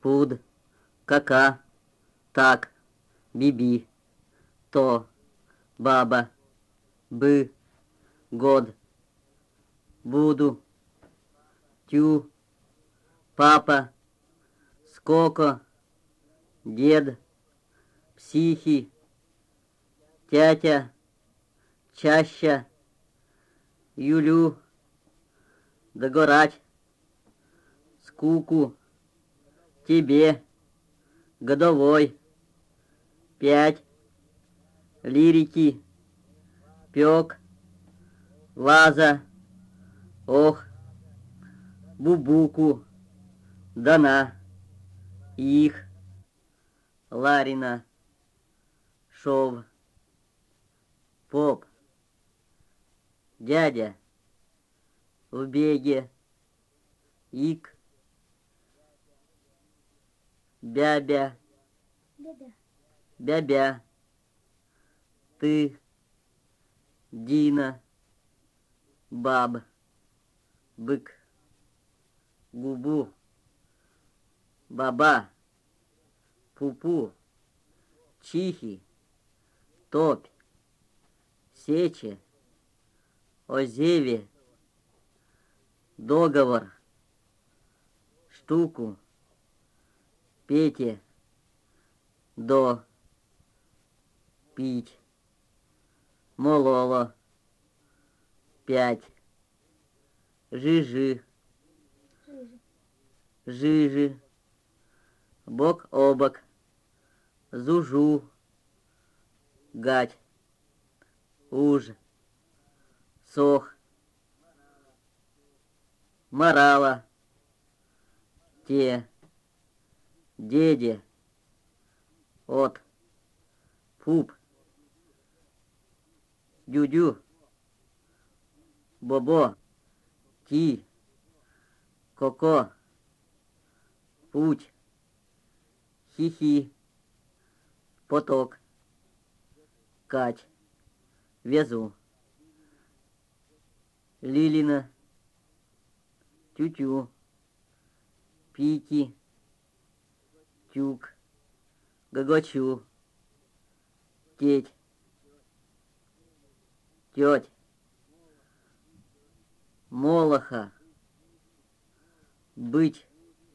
пуд, кака, так, биби, то, баба, бы, год, буду, тю, папа, скоко, дед, психи, тятя, чаща, юлю, догорать, скуку, тебе, годовой, 5, лирики, пек, ваза, ох, бубуку, дана, их, Ларина, шов, поп, дядя, в беге, ик, бябя, бябя, ты, Дина, баб, бык, губу, баба, пупу, чихи, топь, сече, озеве, договор, штуку, Пете, до, пить, мололо, 5, жижи, жижи, бок о бок, зужу, гать, уж, сох, морала, те, деде, от, пуп, дюдю, бобо, ти, коко, путь, хихи, поток, кать, везу, Лилина, тютю, пики, тюк, гогочу, теть, теть, молоха, быть,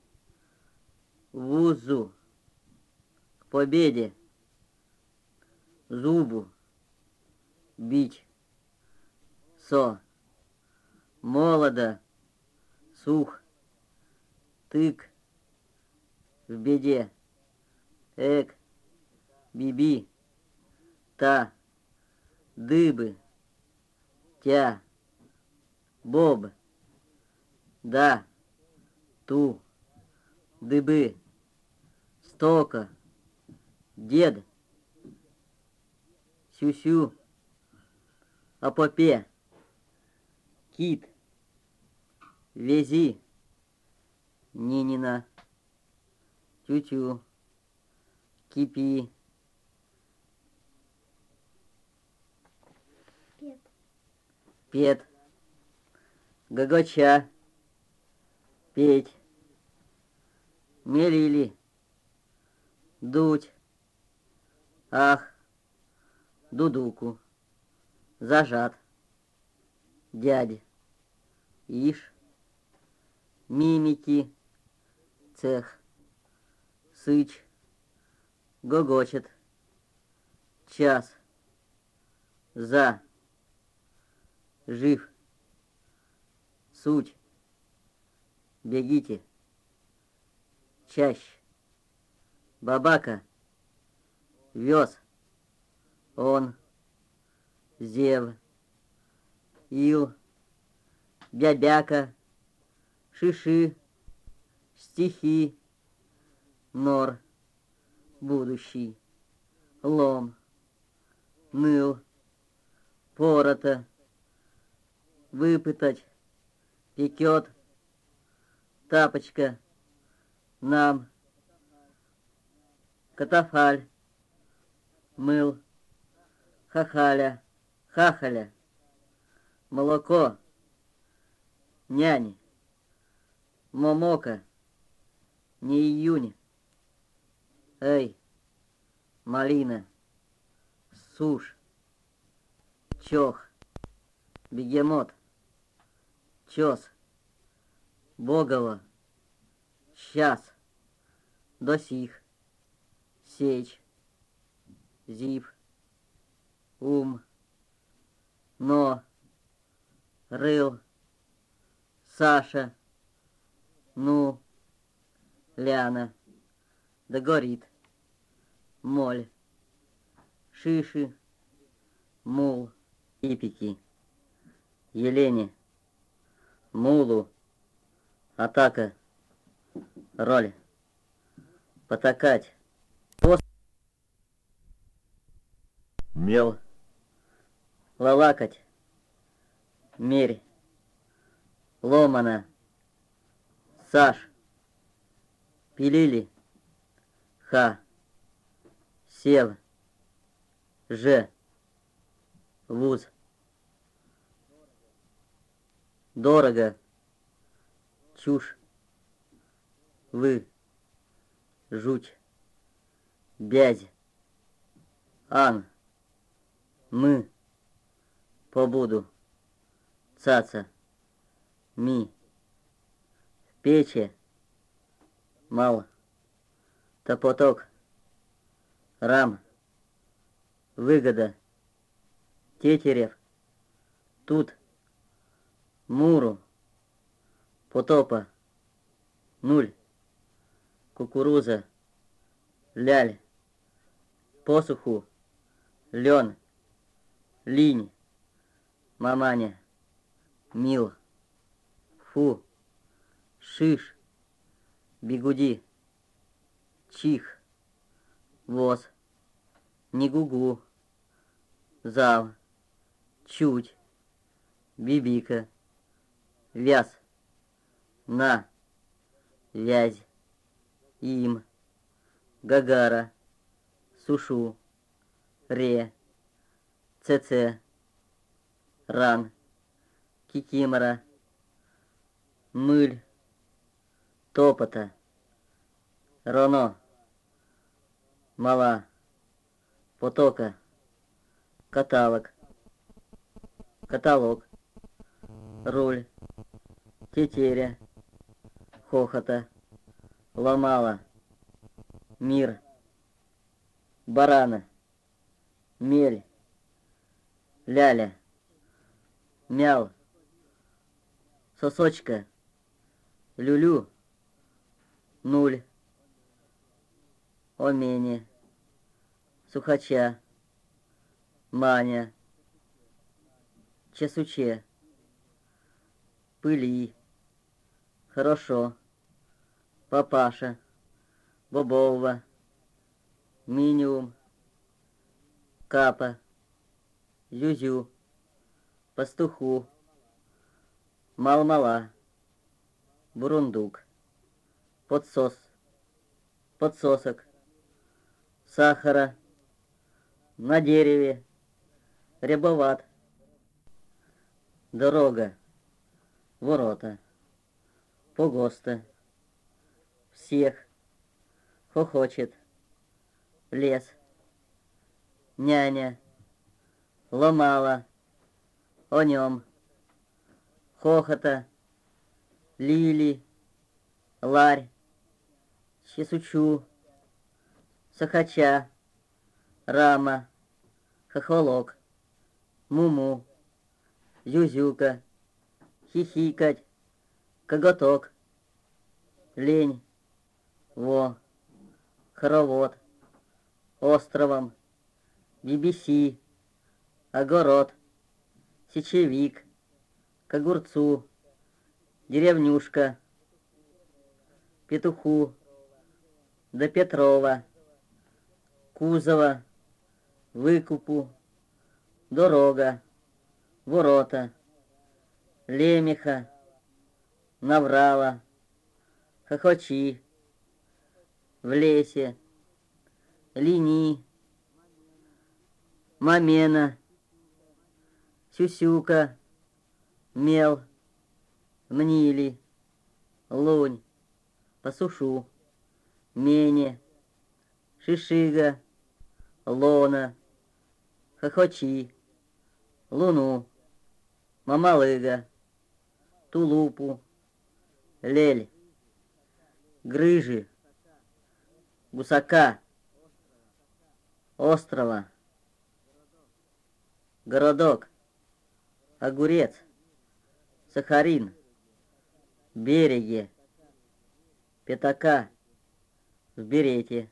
вузу, к победе, зубу, бить, со, молодо, сух, тык, в беде, эк, биби, та, дыбы, тя, боб, да, ту, дыбы, стока, дед, сю-сю, апопе, кит, вези, Нинина, тю-тю, кипи, пет, гогоча, петь, мерили, дуть, ах, дудуку, зажат, дядь, ишь, мимики, цех, сыч, гогочет, час, за, жив, суть, бегите, чаще, бабака, вез, он, зев, ил, бябяка, шиши, стихи, нор, будущий, лом, ныл, порота, выпытать, пекет, тапочка, нам, катафаль, мыл, хахаля, хахаля, молоко, няни, момока, не июнь, Эй, малина, сушь, чох, бегемот, чес, богово, сейчас, до сих, сечь, зив, но, рыл, Саша, ну, Ляна, да горит, моль, шиши, мул, ипики, Елене, мулу, атака, роль, потакать, Мел, лалакать, мерь, ломана, Саш, пилили, ха, сев, ж, вуз, дорого, чушь, вы, жуть, бязь, ан, мы, побуду, цаца, ми, в печи, мал, топоток, рам, выгода, тетерев, тут, муру, потопа, нуль, кукуруза, ляль, посуху, лен, линь, маманя, мил, фу, шиш, бигуди, чих, воз, не гугу, зав, чуть, бибика, вяз, на, вязь, им, гагара, сушу, ре, цц, ран, кикимора, мыль, топота, роно, мала, потока, каталог, каталог, руль, тетеря, хохота, ломала, мир, барана, мель, ляля, мял, сосочка, люлю, нуль, омене, сухача, маня, чесуче, пыли, хорошо, папаша, бобового, минимум, капа, зюзю, пастуху, мал-мала, бурундук, подсос, подсосок, сахара, на дереве, рябоват, дорога, ворота, погоста, всех, хохочет, лес, няня, ломала, о нем, хохота, лили, ларь, чесучу, сахача, рама, хохолок, муму, зюзюка, хихикать, коготок, лень, во, хоровод, островом, BBC, огород, сечевик, к огурцу, деревнюшка, петуху, до Петрова, кузова, выкупу, дорога, ворота, лемеха, наврала, хохочи, в лесе, лини, мамена, сюсюка, мел, мнили, лунь, посушу, мене, Шишига, лона, хохочи, луну, мамалыга, тулупу, лель, грыжи, гусака, острова, городок, огурец, Сахарин, береге, пятака, в берете,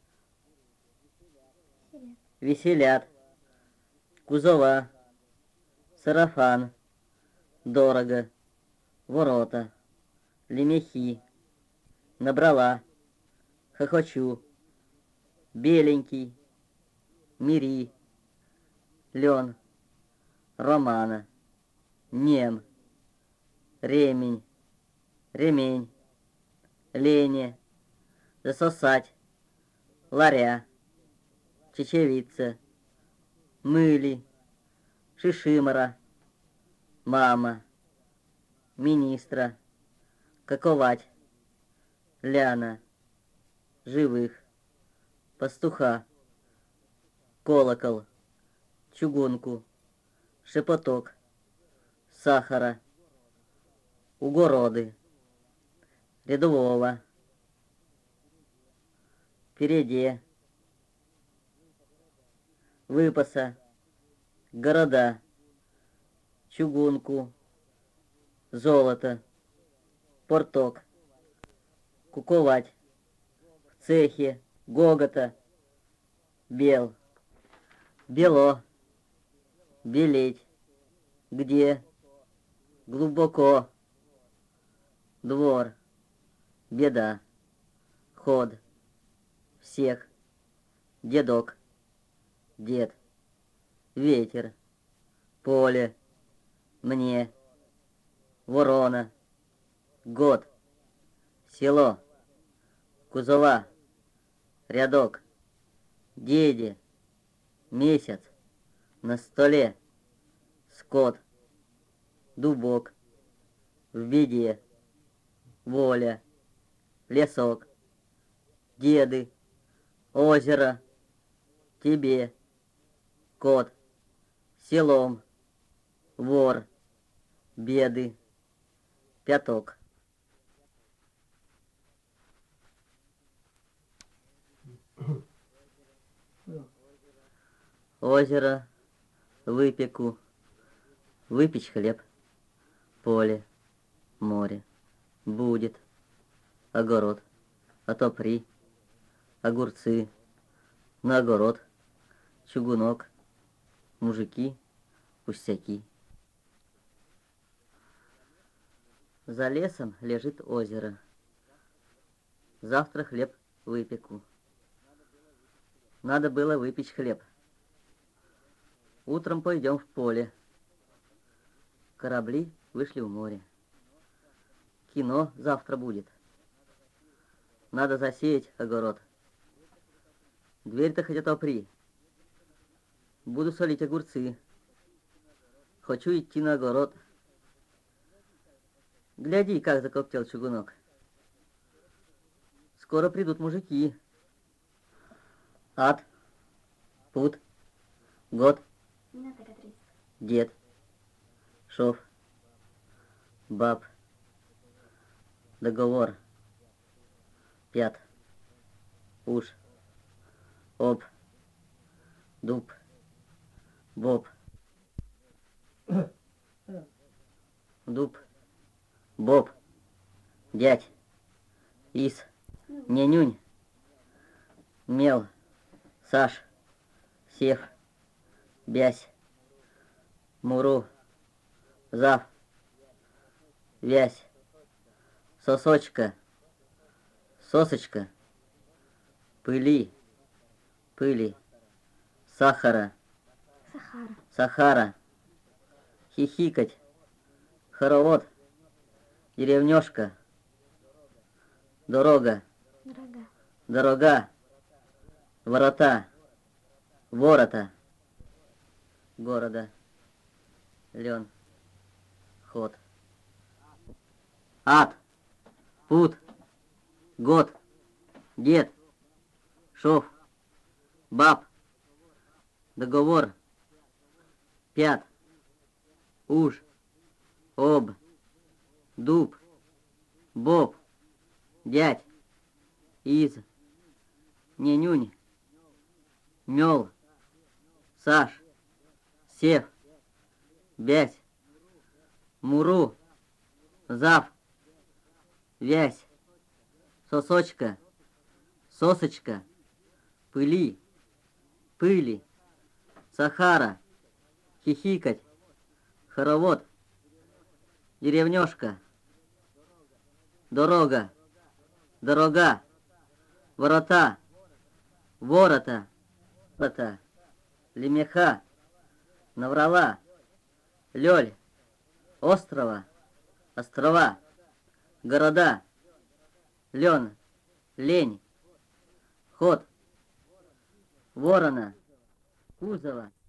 веселят, кузова, сарафан, дорого, ворота, лемехи, набрала, хохочу, беленький, мири, лен, романа, нем, ремень, ремень, лене, засосать, ларя, чечевица, мыли, шишимора, мама, министра, каковать, ляна, живых, пастуха, колокол, чугунку, шепоток, сахара, угороды, рядового, впереди, выпаса, города, чугунку, золото, порток, куковать, в цехе, гогота, бел, бело, белеть, где, глубоко, двор, беда, ход, всех, дедок, дед, ветер, поле, мне, ворона, год, село, кузова, рядок, деде, месяц, на столе, скот, дубок, в беде, воля, лесок, деды, озеро, тебе, кот, селом, вор, беды, пяток. Озеро, выпеку, выпечь хлеб, поле, море, будет, огород, отопри, огурцы, на огород, чугунок, мужики, пустяки. За лесом лежит озеро. Завтра хлеб выпеку. Надо было выпечь хлеб. Утром пойдем в поле. Корабли вышли в море. Кино завтра будет. Надо засеять огород. Дверь-то хоть отопри. Буду солить огурцы. Хочу идти на огород. Гляди, как закоптел чугунок. Скоро придут мужики. Ад, пут, год, дед, шов, баб, договор, пят, уж, об, дуб, боб, дуб, боб, дядь, ис, нянюнь, мел, Саш, сев, бязь, муру, зав, вязь, сосочка, сосочка, пыли, пыли, сахара, сахара, хихикать, хоровод, деревнёшка, дорога, дорога, ворота, ворота, города, лен, ход. Ад, пут, год, дед, шов, баб, договор, пят, уж, об, дуб, боб, дядь, из, ненюнь, мел, Саш, сев, бязь, муру, зав, вязь, сосочка, сосочка, пыли, пыли, Сахара, хихикать, хоровод, деревнёшка, дорога, дорога, ворота, ворота, ворота, лемеха, наврала, лёль, острова, острова, города, лен, лень, ход, ворона, кузова.